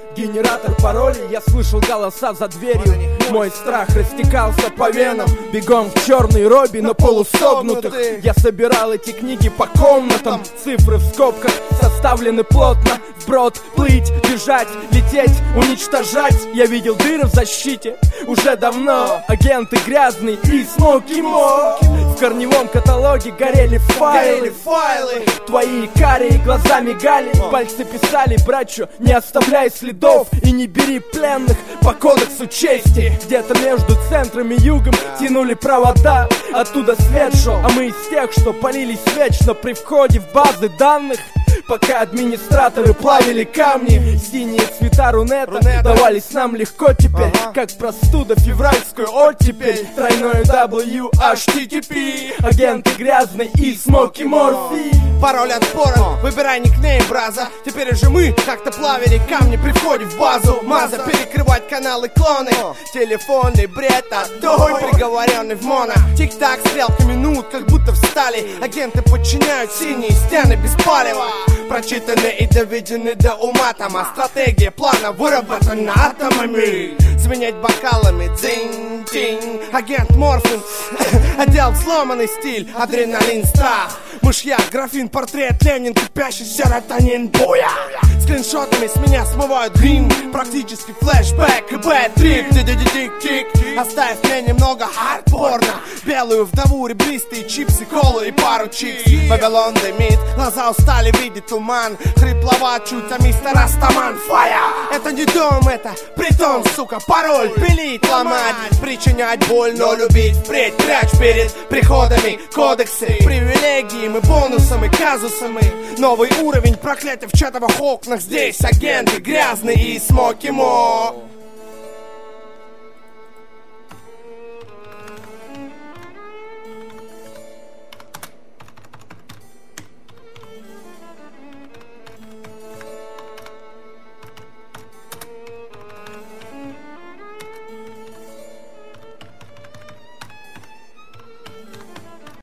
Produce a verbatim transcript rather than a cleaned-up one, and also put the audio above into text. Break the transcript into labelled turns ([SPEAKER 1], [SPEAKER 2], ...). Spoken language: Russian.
[SPEAKER 1] Генератор паролей, я слышал голоса за дверью. Мой страх растекался по венам. Бегом в черной робе на полусогнутых. Я собирал эти книги по комнатам. Цифры в скобках составлены плотно. Вброд, плыть, бежать, лететь, уничтожать. Я видел дыры в защите уже давно. Агенты грязные и Смоки Мо. В корневом каталоге горели файлы, файлы. Твои карие глаза мигали. Пальцы писали, братчо, не оставляй следов. И не бери пленных по кодексу чести. Где-то между центром и югом тянули провода. Оттуда свет шел, а мы из тех, что палились вечно при входе в базы данных. Пока администраторы плавили камни, синие цвета Рунета давались нам легко теперь, ага. Как простуда февральскую оттепель. Тройное W, эйч ти ти пи. Агенты грязные и Смоки Морфи.
[SPEAKER 2] Пароль отпоран, выбирай никнейм, браза. Теперь уже мы как-то плавили камни при входе в базу. Маза, перекрывать каналы клоны. Телефонный бред, отдой, приговоренный в моно. Тик-так, стрелка минут, как будто встали. Агенты подчиняют синие стены без палева. Прочитаны и доведены до ума. Там а стратегия плана выработана атомами. Сменять бокалами, дзинь-тинь. Агент Морфин одел в сломанный стиль. Адреналин, страх, мышьяк, графин, портрет, Ленин, кипящий серотонин, буя. Скриншотами с меня смывают грим. Практически флешбэк и бэт-трип. Тик-тик-тик-тик. Оставь мне немного хардкорно. Белую вдову, ребристые чипсы, колу и пару чипс. Вавилон дымит, глаза устали, видит туман. Хрипловат чуть, а мистер Растаман. Фая! Это не дом, это притон, сука. Пароль пилить, ломать, причинять боль, но любить впредь. Прячь перед приходами кодексы, привилегии, мы бонусами, казусами. Новый уровень проклятия в чатовых окнах. Здесь агенты грязные и Смоки Мо.